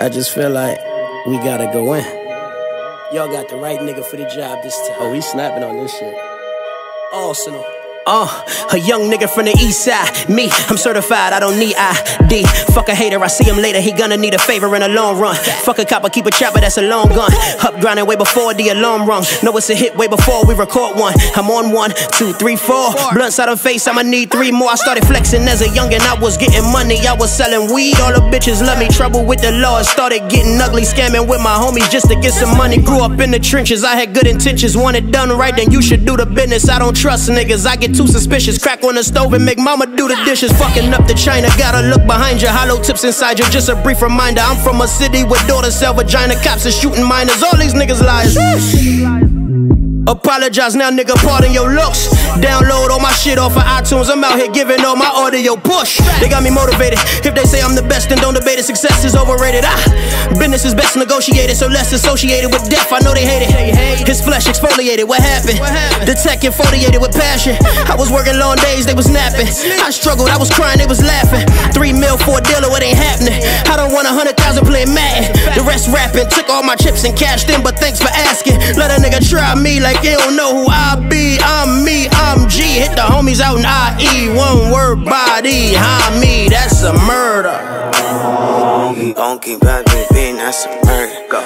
I just feel like we gotta go in. Y'all got the right nigga for the job this time. Oh, he snapping on this shit. Arsenal. A young nigga from the east side. Me, I'm certified, I don't need ID. Fuck a hater, I see him later, he gonna need a favor in the long run. Fuck a copper, keep a chopper, that's a long gun. Up grinding way before the alarm rung. Know it's a hit way before we record one. I'm on 1, 2, 3, 4. Blunts out of face, I'ma need 3 more. I started flexing as a youngin', I was getting money, I was selling weed. All the bitches love me, trouble with the law. It started getting ugly, scamming with my homies just to get some money. Grew up in the trenches, I had good intentions. Want it done right, then you should do the business. I don't trust niggas, I get too suspicious. Crack on the stove and make mama do the dishes. Fucking up the China, gotta look behind you. Hollow tips inside you, just a brief reminder. I'm from a city where daughters sell vagina. Cops are shooting minors, all these niggas liars. Apologize now, nigga, pardon your looks. Download all my shit off of iTunes. I'm out here giving all my audio push. They got me motivated. If they say I'm the best, then don't debate it. Success is overrated. Business is best negotiated, so less associated with death. I know they hate it. His flesh exfoliated. What happened? The tech infoliated with passion. I was working long days, they was napping. I struggled, I was crying, they was laughing. 3 mil for a dealer, it ain't happening. I don't want 100,000 playing Madden. The rest rapping. Took all my chips and cashed in, but thanks for asking. Let a nigga try me like you don't know who I be. I'm me, I'm G. Hit the homies out in IE. One word body, me. That's a murder. Onky baby bean, that's a murder. Go.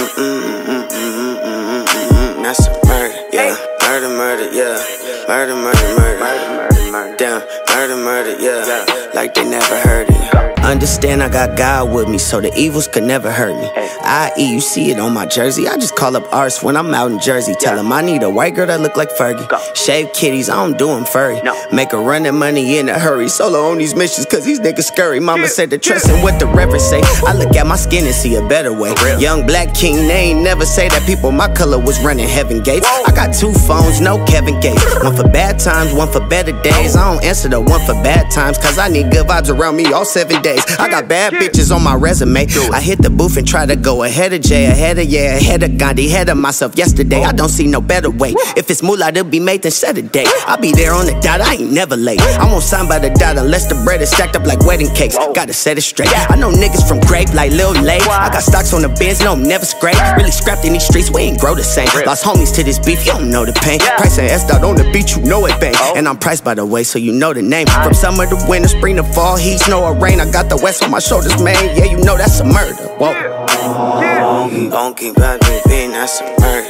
That's a murder. Yeah. Murder, murder, yeah. Murder, murder, murder. Damn, murder, murder, yeah. Like they never heard it. Understand I got God with me, so the evils could never hurt me. I.E. you see it on my jersey. I just call up Ars when I'm out in Jersey. Tell him I need a white girl that look like Fergie. Shave kitties, I don't do them furry. Make her run that money in a hurry. Solo on these missions, cause these niggas scurry. Mama said to trust in what the reverend say. I look at my skin and see a better way. Young black king, they ain't never say that people my color was running heaven gates. I got 2 phones, no Kevin Gates. One for bad times, one for better days. I don't answer the one for bad times, cause I need good vibes around me all 7 days. I got bad bitches on my resume. I hit the booth and try to go ahead of Jay, ahead of Gandhi, ahead of myself yesterday. I don't see no better way. If it's moolah, it'll be made, then set a day. I'll be there on the dot, I ain't never late. I won't sign by the dot unless the bread is stacked up like wedding cakes. Gotta set it straight. I know niggas from Grape like Lil Lay. I got stocks on the Benz, no, never scrape. Really scrapped in these streets, we ain't grow the same. Lost homies to this beef, you don't know the pain. Price and S dot on the beat, you know it bang. And I'm priced by the way, so you know the name. From summer to winter, spring to fall, heat, snow or rain. I got the West on my shoulders, man. Yeah, you know that's a murder. Whoa. Onky baby bean, that's a murder.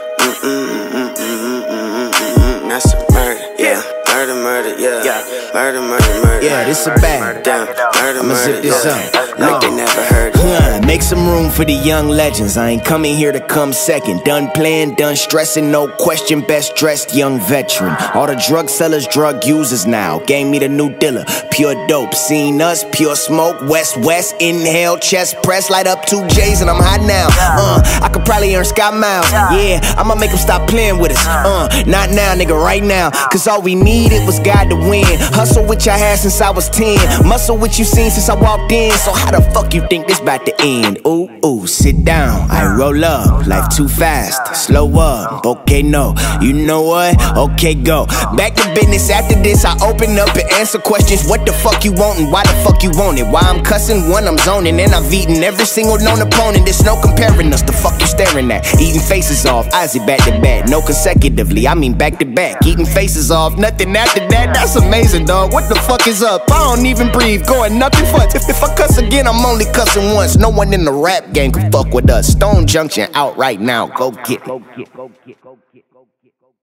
That's a murder. Yeah. Murder, murder, yeah. Murder, murder, murder. Yeah, this a bang. Damn. Murder, I'ma murder, zip this up. Like they never heard it. Make some room for the young legends. I ain't coming here to come second. Done playing, done stressing, no question. Best dressed young veteran. All the drug sellers, drug users now. Gave me the new dealer, pure dope. Seen us, pure smoke. West, inhale, chest press. Light up 2 J's and I'm hot now. I could probably earn Scott Miles. Yeah, I'ma make them stop playing with us. Not now, nigga, right now. Cause all we needed was God to win. Hustle which I had since I was 10. Muscle which you seen since I walked in. So how the fuck you think this about to end? Ooh, sit down, I roll up. Life too fast, slow up. Okay, no, you know what? Okay, go. Back to business after this. I open up and answer questions. What the fuck you want and why the fuck you want it? Why I'm cussing, when I'm zoning. And I've eaten every single known opponent. There's no comparing us, the fuck you staring at? Eating faces off, Ozzy back to back. No consecutively, I mean back to back. Eating faces off, nothing after that. That's amazing, dog. What the fuck is up? I don't even breathe, going nothing fun. If I cuss again, I'm only cussing once. No one in the rap game can fuck with us. Stone Junction out right now. Go get it.